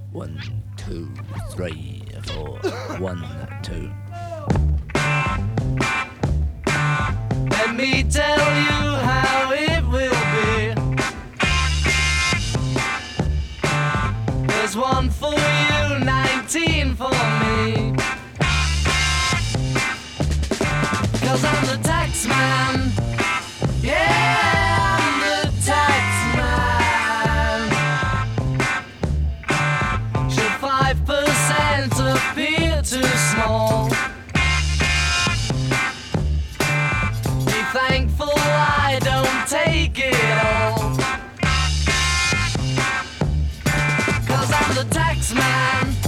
1, 2, 3, 4. 1, 2. Let me tell you how it will be. There's 1 for you, 19 for me. 'Cause I'm the tax man. Yeah, I'm the tax man. Should 5% appear too small? Be thankful I don't take it all. 'Cause I'm the tax man.